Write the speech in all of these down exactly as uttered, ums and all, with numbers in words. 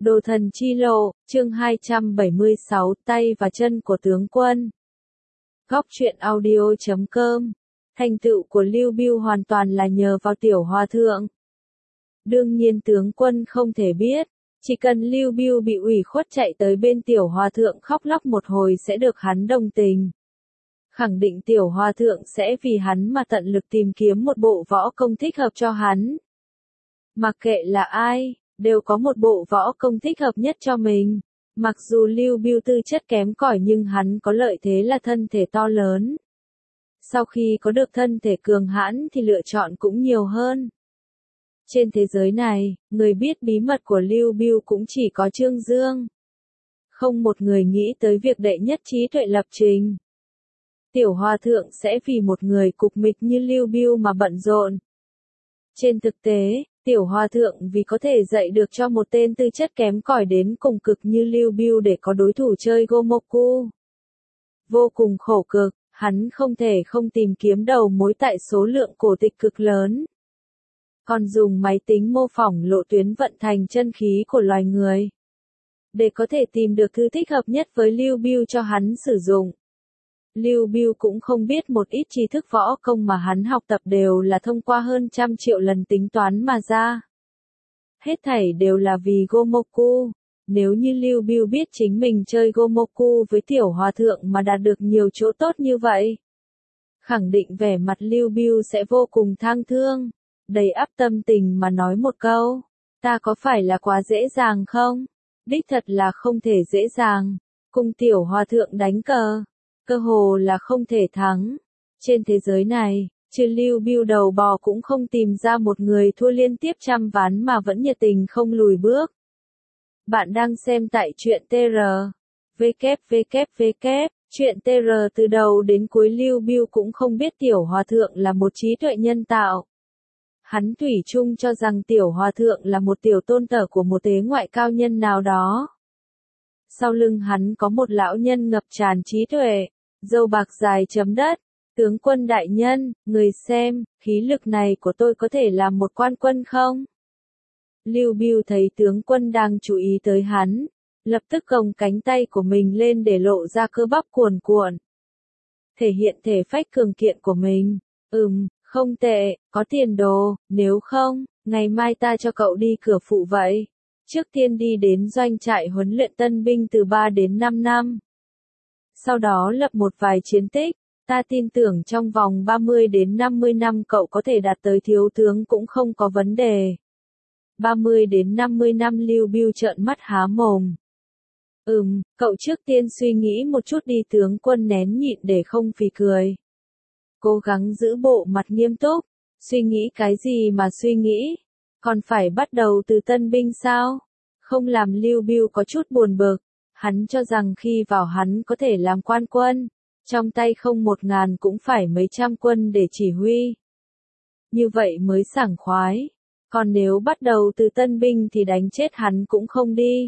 Đồ thần chi lộ, chương hai trăm bảy mươi sáu, tay và chân của tướng quân. Góc truyện audio chấm com. Thành tựu của Lưu Bưu hoàn toàn là nhờ vào tiểu hòa thượng. Đương nhiên tướng quân không thể biết, chỉ cần Lưu Bưu bị ủy khuất chạy tới bên tiểu hòa thượng khóc lóc một hồi sẽ được hắn đồng tình. Khẳng định tiểu hòa thượng sẽ vì hắn mà tận lực tìm kiếm một bộ võ công thích hợp cho hắn. Mặc kệ là ai, đều có một bộ võ công thích hợp nhất cho mình. Mặc dù Lưu Bưu tư chất kém cỏi nhưng hắn có lợi thế là thân thể to lớn. Sau khi có được thân thể cường hãn thì lựa chọn cũng nhiều hơn. Trên thế giới này, người biết bí mật của Lưu Bưu cũng chỉ có Trương Dương. Không một người nghĩ tới việc đệ nhất trí tuệ lập trình. Tiểu hòa thượng sẽ vì một người cục mịch như Lưu Bưu mà bận rộn. Trên thực tế, tiểu hòa thượng vì có thể dạy được cho một tên tư chất kém cỏi đến cùng cực như Lưu Bưu để có đối thủ chơi Gomoku. Vô cùng khổ cực, hắn không thể không tìm kiếm đầu mối tại số lượng cổ tịch cực lớn. Còn dùng máy tính mô phỏng lộ tuyến vận thành chân khí của loài người. Để có thể tìm được thứ thích hợp nhất với Lưu Bưu cho hắn sử dụng. Lưu Bưu cũng không biết một ít tri thức võ công mà hắn học tập đều là thông qua hơn trăm triệu lần tính toán mà ra. Hết thảy đều là vì Gomoku. Nếu như Lưu Bưu biết chính mình chơi Gomoku với tiểu hòa thượng mà đạt được nhiều chỗ tốt như vậy, khẳng định vẻ mặt Lưu Bưu sẽ vô cùng thang thương, đầy ắp tâm tình mà nói một câu, ta có phải là quá dễ dàng không? Đích thật là không thể dễ dàng, cùng tiểu hòa thượng đánh cờ. Cơ hồ là không thể thắng. Trên thế giới này, trừ Lưu Bưu đầu bò cũng không tìm ra một người thua liên tiếp trăm ván mà vẫn nhiệt tình không lùi bước. Bạn đang xem tại truyện tê rờ. vê kép vê kép vê kép, truyện tê rờ từ đầu đến cuối Lưu Bưu cũng không biết tiểu hòa thượng là một trí tuệ nhân tạo. Hắn thủy chung cho rằng tiểu hòa thượng là một tiểu tôn tử của một tế ngoại cao nhân nào đó. Sau lưng hắn có một lão nhân ngập tràn trí tuệ, râu bạc dài chấm đất. Tướng quân đại nhân, người xem, khí lực này của tôi có thể làm một quan quân không? Lưu Bưu thấy tướng quân đang chú ý tới hắn, lập tức gồng cánh tay của mình lên để lộ ra cơ bắp cuồn cuộn. Thể hiện thể phách cường kiện của mình. Ừm, không tệ, có tiền đồ, nếu không, ngày mai ta cho cậu đi cửa phụ vậy. Trước tiên đi đến doanh trại huấn luyện tân binh từ ba đến năm năm. Sau đó lập một vài chiến tích, ta tin tưởng trong vòng ba mươi đến năm mươi năm cậu có thể đạt tới thiếu tướng cũng không có vấn đề. ba mươi đến năm mươi năm Lưu Bưu trợn mắt há mồm. Ừm, cậu trước tiên suy nghĩ một chút đi, tướng quân nén nhịn để không phì cười. Cố gắng giữ bộ mặt nghiêm túc, suy nghĩ cái gì mà suy nghĩ, còn phải bắt đầu từ tân binh sao? Không làm Lưu Bưu có chút buồn bực. Hắn cho rằng khi vào hắn có thể làm quan quân, trong tay không một ngàn cũng phải mấy trăm quân để chỉ huy. Như vậy mới sảng khoái, còn nếu bắt đầu từ tân binh thì đánh chết hắn cũng không đi.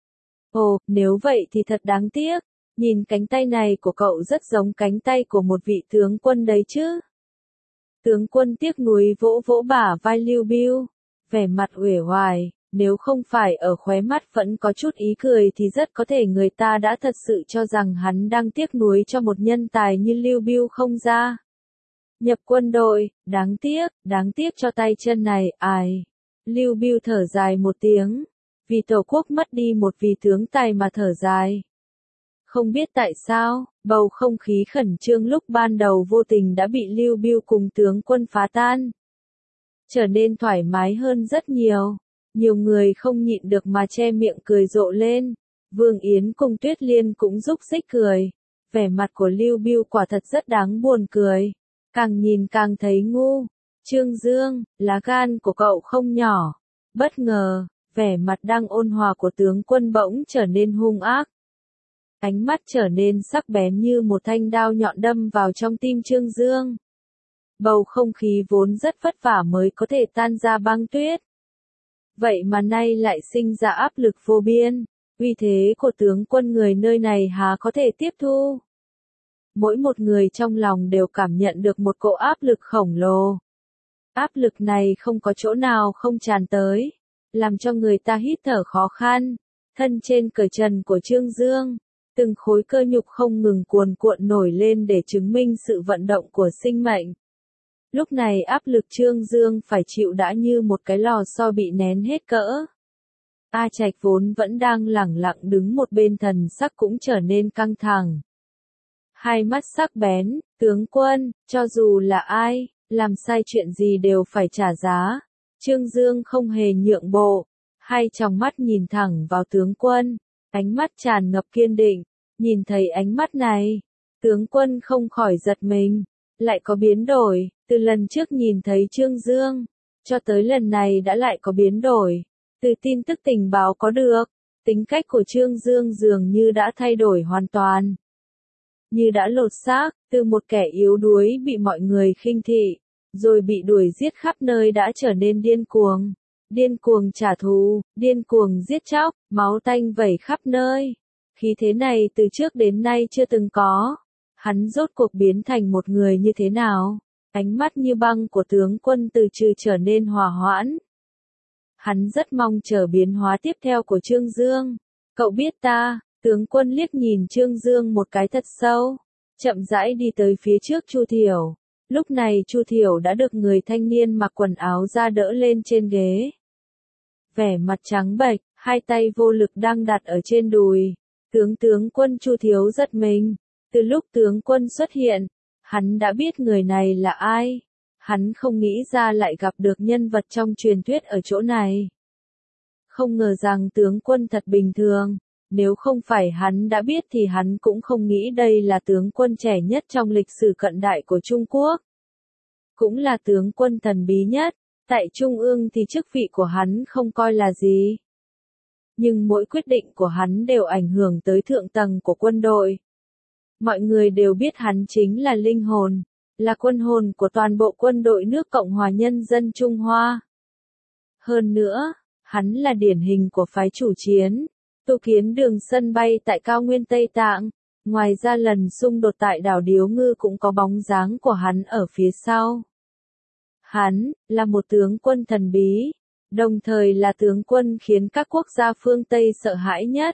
Ồ, nếu vậy thì thật đáng tiếc, nhìn cánh tay này của cậu rất giống cánh tay của một vị tướng quân đấy chứ. Tướng quân tiếc nuối vỗ vỗ bả vai Lưu Bưu, vẻ mặt uể oải. Nếu không phải ở khóe mắt vẫn có chút ý cười thì rất có thể người ta đã thật sự cho rằng hắn đang tiếc nuối cho một nhân tài như Lưu Bưu không ra. Nhập quân đội, đáng tiếc, đáng tiếc cho tay chân này, ai. Lưu Bưu thở dài một tiếng, vì tổ quốc mất đi một vị tướng tài mà thở dài. Không biết tại sao, bầu không khí khẩn trương lúc ban đầu vô tình đã bị Lưu Bưu cùng tướng quân phá tan. Trở nên thoải mái hơn rất nhiều. Nhiều người không nhịn được mà che miệng cười rộ lên. Vương Yến cùng Tuyết Liên cũng rúc rích cười. Vẻ mặt của Lưu Bưu quả thật rất đáng buồn cười. Càng nhìn càng thấy ngu. Trương Dương, lá gan của cậu không nhỏ. Bất ngờ, vẻ mặt đang ôn hòa của tướng quân bỗng trở nên hung ác. Ánh mắt trở nên sắc bén như một thanh đao nhọn đâm vào trong tim Trương Dương. Bầu không khí vốn rất vất vả mới có thể tan ra băng tuyết. Vậy mà nay lại sinh ra áp lực vô biên, uy thế của tướng quân người nơi này há có thể tiếp thu. Mỗi một người trong lòng đều cảm nhận được một cỗ áp lực khổng lồ. Áp lực này không có chỗ nào không tràn tới. làm cho người ta hít thở khó khăn. Thân trên cởi trần của Trương Dương, từng khối cơ nhục không ngừng cuồn cuộn nổi lên để chứng minh sự vận động của sinh mệnh. Lúc này áp lực Trương Dương phải chịu đã như một cái lò xo bị nén hết cỡ. A Trạch vốn vẫn đang lẳng lặng đứng một bên, thần sắc cũng trở nên căng thẳng. Hai mắt sắc bén, tướng quân, cho dù là ai, làm sai chuyện gì đều phải trả giá. Trương Dương không hề nhượng bộ, hai tròng mắt nhìn thẳng vào tướng quân, ánh mắt tràn ngập kiên định. Nhìn thấy ánh mắt này, tướng quân không khỏi giật mình, lại có biến đổi, từ lần trước nhìn thấy Trương Dương, cho tới lần này đã lại có biến đổi. Từ tin tức tình báo có được, tính cách của Trương Dương dường như đã thay đổi hoàn toàn. Như đã lột xác, từ một kẻ yếu đuối bị mọi người khinh thị, rồi bị đuổi giết khắp nơi đã trở nên điên cuồng. Điên cuồng trả thù, điên cuồng giết chóc, máu tanh vẩy khắp nơi. Khí thế này từ trước đến nay chưa từng có. Hắn rốt cuộc biến thành một người như thế nào? Ánh mắt như băng của tướng quân từ trừ trở nên hòa hoãn. Hắn rất mong chờ biến hóa tiếp theo của Trương Dương. Cậu biết ta, tướng quân liếc nhìn Trương Dương một cái thật sâu, chậm rãi đi tới phía trước Chu Thiểu. Lúc này Chu Thiểu đã được người thanh niên mặc quần áo da đỡ lên trên ghế. Vẻ mặt trắng bệch, hai tay vô lực đang đặt ở trên đùi. Tướng tướng quân Chu Thiếu giật mình. Từ lúc tướng quân xuất hiện, hắn đã biết người này là ai. Hắn không nghĩ ra lại gặp được nhân vật trong truyền thuyết ở chỗ này. Không ngờ rằng tướng quân thật bình thường. Nếu không phải hắn đã biết thì hắn cũng không nghĩ đây là tướng quân trẻ nhất trong lịch sử cận đại của Trung Quốc. Cũng là tướng quân thần bí nhất. Tại Trung ương thì chức vị của hắn không coi là gì. Nhưng mỗi quyết định của hắn đều ảnh hưởng tới thượng tầng của quân đội. Mọi người đều biết hắn chính là linh hồn, là quân hồn của toàn bộ quân đội nước Cộng hòa Nhân dân Trung Hoa. Hơn nữa, hắn là điển hình của phái chủ chiến, tu kiến đường sân bay tại cao nguyên Tây Tạng. Ngoài ra lần xung đột tại đảo Điếu Ngư cũng có bóng dáng của hắn ở phía sau. Hắn, là một tướng quân thần bí, đồng thời là tướng quân khiến các quốc gia phương Tây sợ hãi nhất.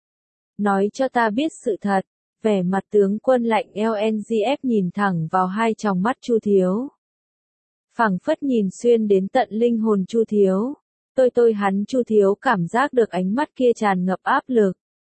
Nói cho ta biết sự thật, vẻ mặt tướng quân lạnh lẽo nhìn thẳng vào hai tròng mắt Chu Thiếu. Phảng phất nhìn xuyên đến tận linh hồn Chu Thiếu. Tôi tôi hắn Chu Thiếu cảm giác được ánh mắt kia tràn ngập áp lực.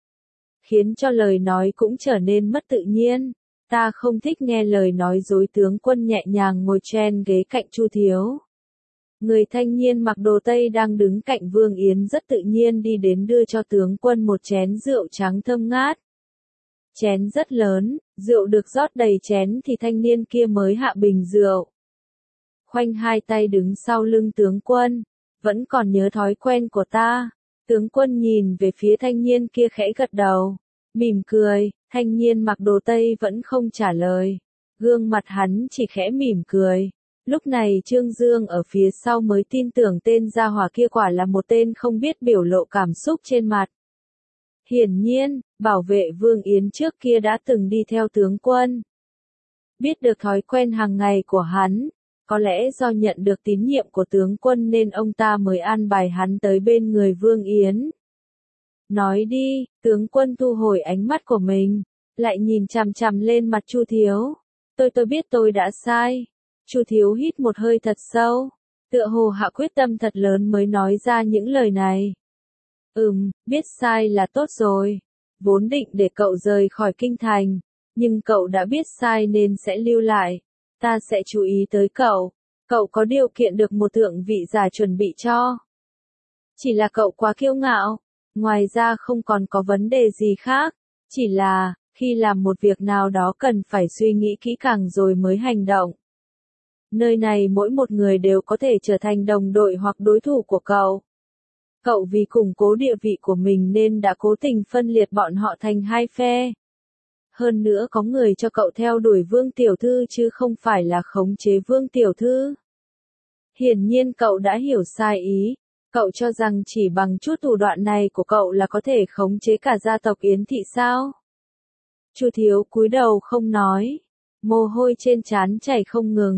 Khiến cho lời nói cũng trở nên mất tự nhiên. Ta không thích nghe lời nói dối, tướng quân nhẹ nhàng ngồi trên ghế cạnh Chu Thiếu. Người thanh niên mặc đồ Tây đang đứng cạnh Vương Yến rất tự nhiên đi đến đưa cho tướng quân một chén rượu trắng thơm ngát. Chén rất lớn, rượu được rót đầy chén thì thanh niên kia mới hạ bình rượu. Khoanh hai tay đứng sau lưng tướng quân, vẫn còn nhớ thói quen của ta. Tướng quân nhìn về phía thanh niên kia khẽ gật đầu, mỉm cười, thanh niên mặc đồ Tây vẫn không trả lời. Gương mặt hắn chỉ khẽ mỉm cười. Lúc này Trương Dương ở phía sau mới tin tưởng tên gia hỏa kia quả là một tên không biết biểu lộ cảm xúc trên mặt. Hiển nhiên, bảo vệ Vương Yến trước kia đã từng đi theo tướng quân. Biết được thói quen hàng ngày của hắn, có lẽ do nhận được tín nhiệm của tướng quân nên ông ta mới an bài hắn tới bên người Vương Yến. Nói đi, tướng quân thu hồi ánh mắt của mình, lại nhìn chằm chằm lên mặt Chu Thiếu. Tôi tôi biết tôi đã sai. Chu Thiếu hít một hơi thật sâu, tựa hồ hạ quyết tâm thật lớn mới nói ra những lời này. Ừm, biết sai là tốt rồi. Vốn định để cậu rời khỏi kinh thành, nhưng cậu đã biết sai nên sẽ lưu lại. Ta sẽ chú ý tới cậu. Cậu có điều kiện được một thượng vị giả chuẩn bị cho. Chỉ là cậu quá kiêu ngạo. Ngoài ra không còn có vấn đề gì khác. Chỉ là, khi làm một việc nào đó cần phải suy nghĩ kỹ càng rồi mới hành động. Nơi này mỗi một người đều có thể trở thành đồng đội hoặc đối thủ của cậu. Cậu vì củng cố địa vị của mình nên đã cố tình phân liệt bọn họ thành hai phe. Hơn nữa có người cho cậu theo đuổi Vương Tiểu Thư chứ không phải là khống chế Vương Tiểu Thư. Hiển nhiên cậu đã hiểu sai ý. Cậu cho rằng chỉ bằng chút thủ đoạn này của cậu là có thể khống chế cả gia tộc Yến Thị sao? Chu Thiếu cúi đầu không nói. Mồ hôi trên trán chảy không ngừng.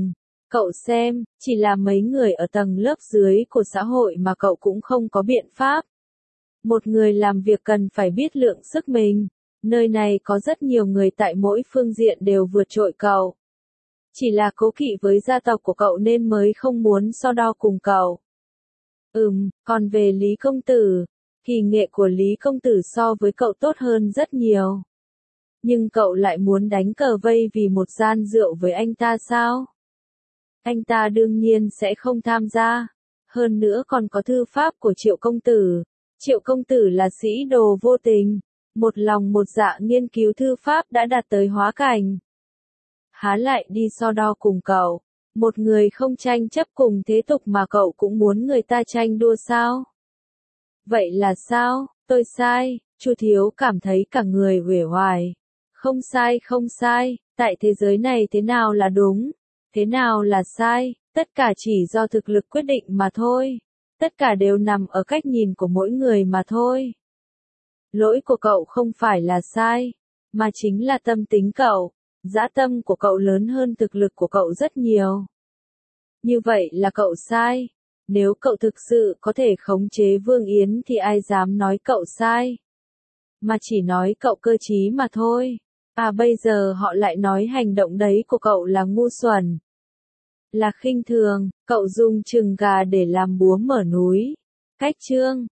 Cậu xem, chỉ là mấy người ở tầng lớp dưới của xã hội mà cậu cũng không có biện pháp. Một người làm việc cần phải biết lượng sức mình. Nơi này có rất nhiều người tại mỗi phương diện đều vượt trội cậu. Chỉ là cố kỵ với gia tộc của cậu nên mới không muốn so đo cùng cậu. Ừm, còn về Lý Công Tử, thì nghệ của Lý Công Tử so với cậu tốt hơn rất nhiều. Nhưng cậu lại muốn đánh cờ vây vì một gian rượu với anh ta sao? Anh ta đương nhiên sẽ không tham gia. Hơn nữa còn có thư pháp của Triệu Công Tử. Triệu Công Tử là sĩ đồ vô tình. Một lòng một dạ nghiên cứu thư pháp đã đạt tới hóa cảnh. Há lại đi so đo cùng cậu. Một người không tranh chấp cùng thế tục mà cậu cũng muốn người ta tranh đua sao? Vậy là sao? Tôi sai. Chu Thiếu cảm thấy cả người uể oải. Không sai không sai, tại thế giới này thế nào là đúng, thế nào là sai, tất cả chỉ do thực lực quyết định mà thôi. Tất cả đều nằm ở cách nhìn của mỗi người mà thôi. Lỗi của cậu không phải là sai, mà chính là tâm tính cậu. Dã tâm của cậu lớn hơn thực lực của cậu rất nhiều. Như vậy là cậu sai. Nếu cậu thực sự có thể khống chế Vương Yến thì ai dám nói cậu sai. Mà chỉ nói cậu cơ trí mà thôi. À bây giờ họ lại nói hành động đấy của cậu là ngu xuẩn. Là khinh thường, cậu dùng chừng gà để làm búa mở núi. Cách chương